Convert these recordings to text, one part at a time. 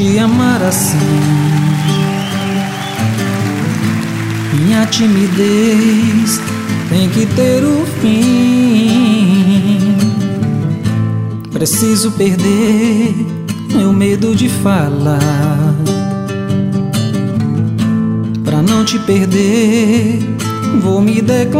te amar assim. Minha timidez tem que ter um fim. Preciso perder meu medo de falar. Pra não te perder, vou me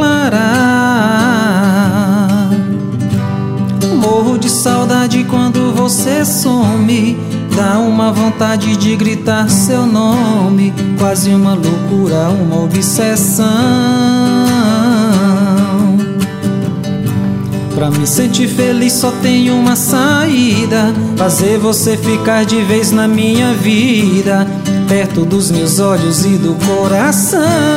declarar. Morro de saudade quando você some. Dá uma vontade de gritar seu nome. Quase uma loucura, uma obsessão. Pra me sentir feliz só tem uma saída: fazer você ficar de vez na minha vida, perto dos meus olhos e do coração.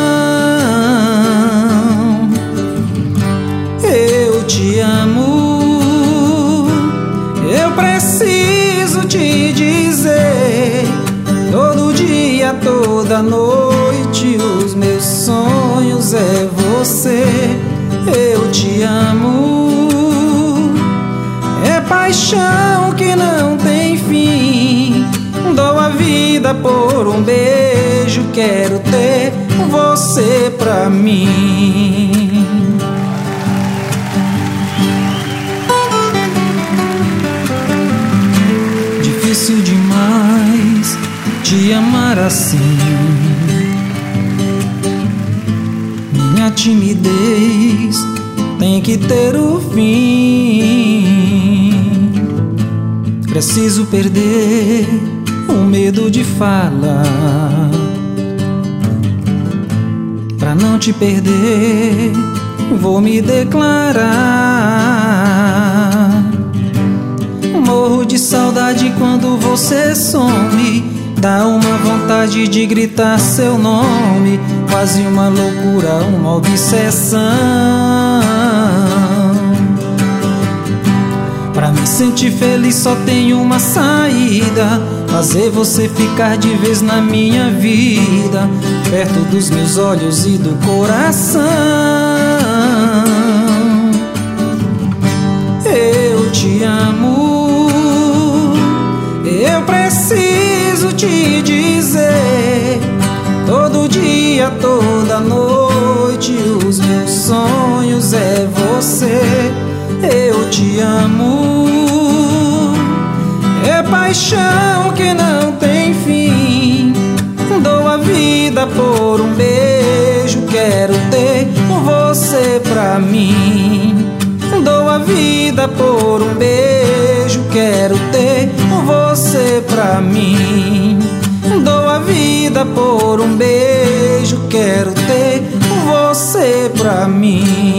Eu te amo, eu preciso te dizer. Todo dia, toda noite, os meus sonhos é você. Eu te amo, é paixão que não tem fim. Dou a vida por um beijo, quero ter você pra mim. Difícil demais te amar assim. Minha timidez tem que ter um fim. Preciso perder o medo de falar. Pra não te perder, vou me declarar. Morro de saudade quando você some. Dá uma vontade de gritar seu nome. Quase uma loucura, uma obsessão. Pra me sentir feliz só tem uma saída: fazer você ficar de vez na minha vida, perto dos meus olhos e do coração. Eu te amo, eu preciso te dizer. Todo dia, toda noite, os meus sonhos é você. Eu te amo, é paixão que não tem fim. Dou a vida por um beijo, quero ter você pra mim. Dou a vida por um beijo, quero ter você pra mim. Dou a vida por um beijo, quero ter você pra mim.